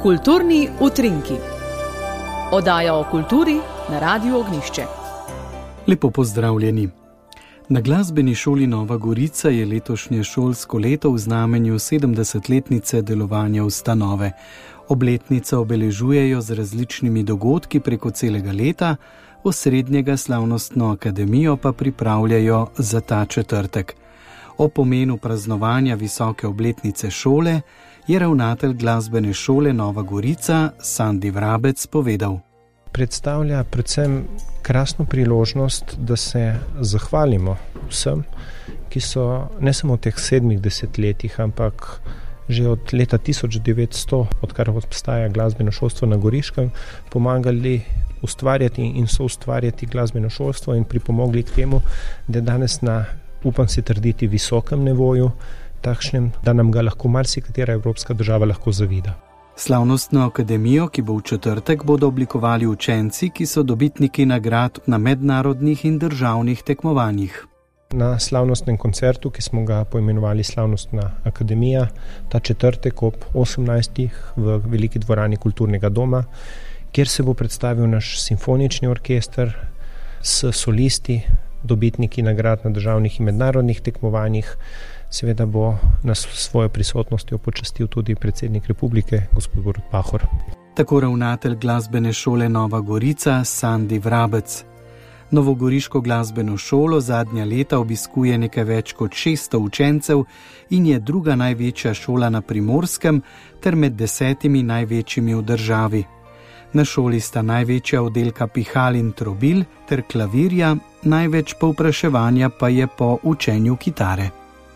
Kulturni utrinki. Oddaja o kulturi na Radiu Ognjišče. Lepo pozdravljeni. Na Glasbeni šoli Nova Gorica je letošnje šolsko leto v znamenju 70-letnice delovanja ustanove. Obletnico obeležujejo z različnimi dogodki preko celega leta, osrednjega slavnostno akademijo pa pripravljajo za ta četrtek. O pomenu praznovanja visoke obletnice šole je ravnatelj Glasbene šole Nova Gorica Sandi Vrabec povedal. Predstavlja predvsem krasno priložnost, da se zahvalimo vsem, ki so ne samo v teh 70 letih, ampak že od leta 1900, odkar obstaja glasbeno šolstvo na Goriškem, pomagali ustvarjati in soustvarjati glasbeno šolstvo in pripomogli k temu, da danes na, upam si trditi, visokem nivoju, takšnem, da nam ga lahko marsikatera evropska država lahko zavida. Slavnostno akademijo, ki bo v četrtek, bodo oblikovali učenci, ki so dobitniki nagrad na mednarodnih in državnih tekmovanjih. Na slavnostnem koncertu, ki smo ga poimenovali Slavnostna akademija, ta četrtek ob 18. v veliki dvorani Kulturnega doma, kjer se bo predstavil naš simfonični orkester s solisti, dobitniki nagrad na državnih in mednarodnih tekmovanjih. Seveda bo nas svojo prisotnostjo počastil tudi predsednik republike, gospod Borut Pahor. Tako ravnatelj Glasbene šole Nova Gorica Sandi Vrabec. Novogoriško glasbeno šolo zadnja leta obiskuje nekaj več kot 600 učencev in je druga največja šola na Primorskem ter med 10 največjimi v državi. Na šoli sta največja oddelka pihal in trobil ter klavirja, največ povpraševanja pa je po učenju kitare.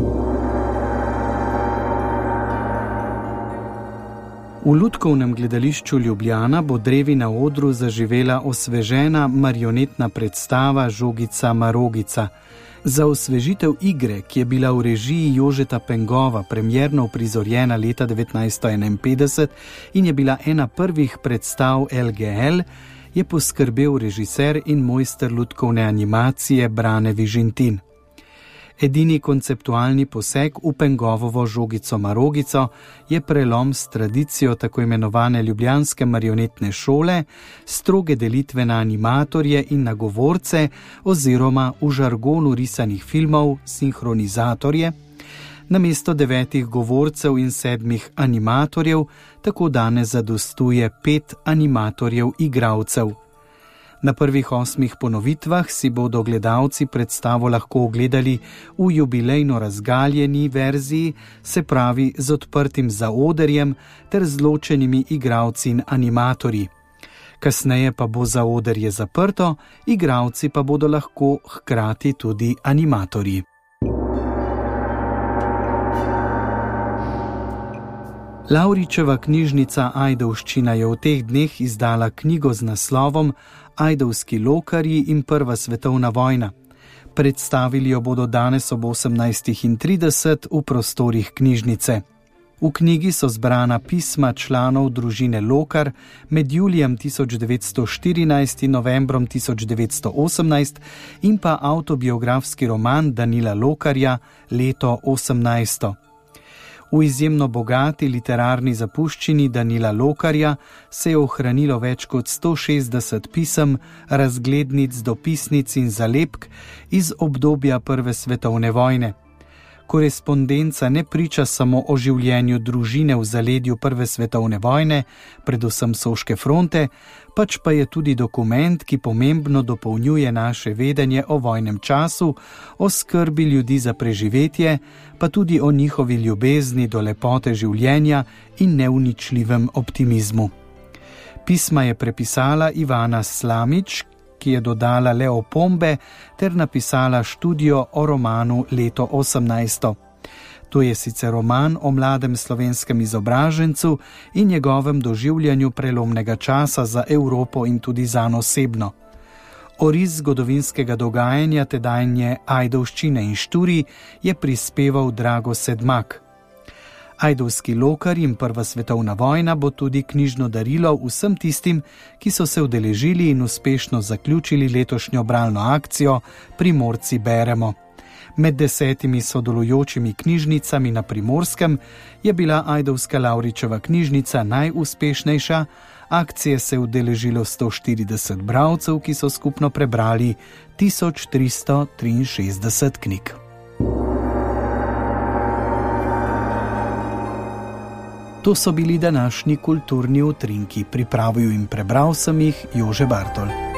V Lutkovnem gledališču Ljubljana bo drevi na odru zaživela osvežena marionetna predstava Žogica Marogica. Za osvežitev igre, ki je bila v režiji Jožeta Pengova premierno uprizorjena leta 1951 in je bila ena prvih predstav LGL, je poskrbel režiser in mojster lutkovne animacije Brane Vižintin. Edini konceptualni poseg v Pengovovo Žogico Marogico je prelom s tradicijo tako imenovane ljubljanske marionetne šole, stroge delitve na animatorje in na govorce oziroma v žargonu risanih filmov sinhronizatorje, namesto 9 govorcev in 7 animatorjev, tako danes zadostuje 5 animatorjev igralcev. Na prvih 8 ponovitvah si bodo gledalci predstavo lahko ogledali v jubilejno razgaljeni verziji, se pravi z odprtim zaoderjem ter z ločenimi igralci in animatorji. Kasneje pa bo zaoderje zaprto, igralci pa bodo lahko hkrati tudi animatorji. Lavričeva knjižnica Ajdovščina je v teh dneh izdala knjigo z naslovom Ajdovski lokarji in prva svetovna vojna. Predstavili jo bodo danes ob 18:30 v prostorih knjižnice. V knjigi so zbrana pisma članov družine Lokar med julijem 1914 in novembrom 1918 in pa avtobiografski roman Danila Lokarja Leto 18. V izjemno bogati literarni zapuščini Danila Lokarja se je ohranilo več kot 160 pisem, razglednic, dopisnic in zalepk iz obdobja Prve svetovne vojne. Korespondenca ne priča samo o življenju družine v zaledju Prve svetovne vojne, predvsem Soške fronte, pač pa je tudi dokument, ki pomembno dopolnjuje naše vedenje o vojnem času, o skrbi ljudi za preživetje, pa tudi o njihovi ljubezni do lepote življenja in neuničljivem optimizmu. Pisma je prepisala Ivana Slamič, ki je dodala le opombe ter napisala študijo o romanu Leto 18. To je sicer roman o mladem slovenskem izobražencu in njegovem doživljanju prelomnega časa za Evropo in tudi zanj osebno. Oris zgodovinskega dogajanja tedanje Ajdovščine in Šturi je prispeval Drago Sedmak. Ajdovski lokarji in Prva svetovna vojna bo tudi knjižno darilo vsem tistim, ki so se udeležili in uspešno zaključili letošnjo bralno akcijo Primorci beremo. Med 10 sodelujočimi knjižnicami na Primorskem je bila ajdovska Lavričeva knjižnica najuspešnejša. Akcije se je udeležilo 140 bralcev, ki so skupno prebrali 1363 knjig. To so bili današnji kulturni utrinki. Pripravil in prebral sem jih Jože Bartol.